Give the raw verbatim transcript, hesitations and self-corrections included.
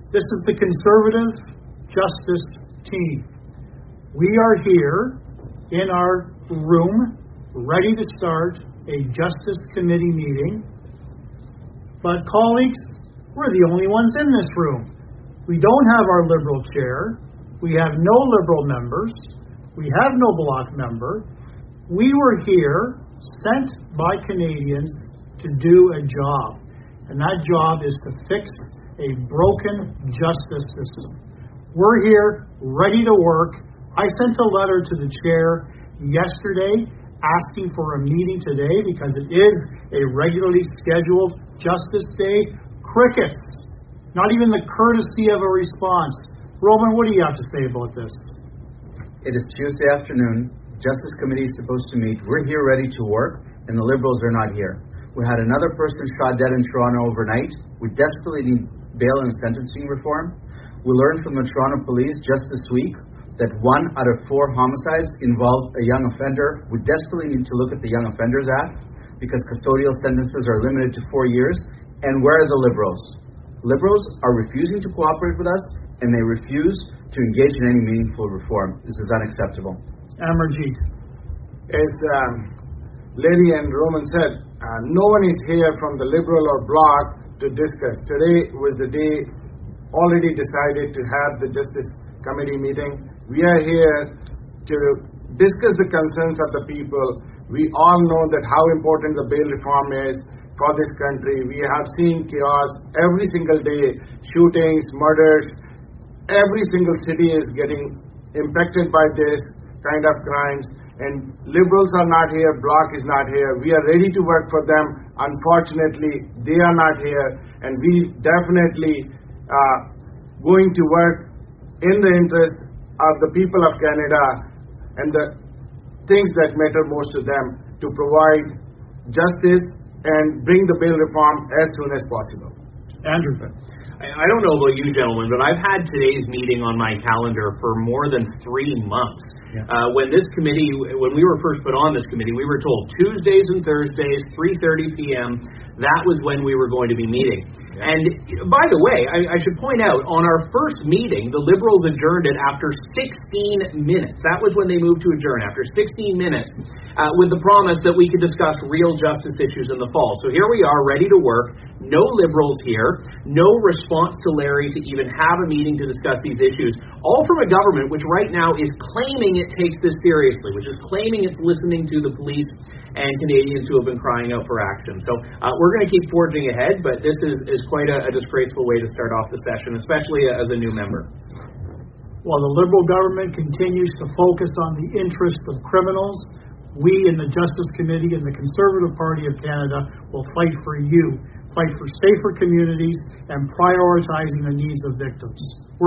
This is the Conservative Justice Team. We are here in our room, ready to start a Justice Committee meeting. But colleagues, we're the only ones in this room. We don't have our Liberal chair. We have no Liberal members. We have no Bloc member. We were here, sent by Canadians, to do a job. And that job is to fix a broken justice system. We're here, ready to work. I sent a letter to the chair yesterday asking for a meeting today because it is a regularly scheduled Justice Day. Crickets. Not even the courtesy of a response. Roman, what do you have to say about this? It is Tuesday afternoon. Justice Committee is supposed to meet. We're here ready to work, and the Liberals are not here. We had another person shot dead in Toronto overnight. We desperately need bail and sentencing reform. We learned from the Toronto Police just this week that one out of four homicides involved a young offender. We desperately need to look at the Young Offenders Act because custodial sentences are limited to four years. And where are the Liberals? Liberals are refusing to cooperate with us, and they refuse to engage in any meaningful reform. This is unacceptable. Amarjeet. As um, Lady and Roman said, uh, no one is here from the Liberal or Bloc to discuss. Today was the day already decided to have the Justice Committee meeting. We are here to discuss the concerns of the people. We all know that how important the bail reform is for this country. We have seen chaos every single day, shootings, murders. Every single city is getting impacted by this kind of crimes. And Liberals are not here, Bloc is not here. We are ready to work for them. Unfortunately, they are not here. And we definitely uh, going to work in the interest of the people of Canada and the things that matter most to them to provide justice and bring the bail reform as soon as possible. Andrew. I don't know about you gentlemen, but I've had today's meeting on my calendar for more than three months. Yeah. Uh, when this committee, when we were first put on this committee, we were told Tuesdays and Thursdays, three thirty p.m., that was when we were going to be meeting. Yeah. And by the way, I, I should point out, on our first meeting, the Liberals adjourned it after sixteen minutes. That was when they moved to adjourn, after sixteen minutes, uh, with the promise that we could discuss real justice issues in the fall. So here we are, ready to work. No Liberals here, no response to Larry to even have a meeting to discuss these issues, all from a government which right now is claiming it takes this seriously, which is claiming it's listening to the police and Canadians who have been crying out for action. So uh, we're going to keep forging ahead, but this is, is quite a, a disgraceful way to start off the session, especially as a new member. While the Liberal government continues to focus on the interests of criminals, we in the Justice Committee and the Conservative Party of Canada will fight for you. Fight for safer communities and prioritizing the needs of victims. We're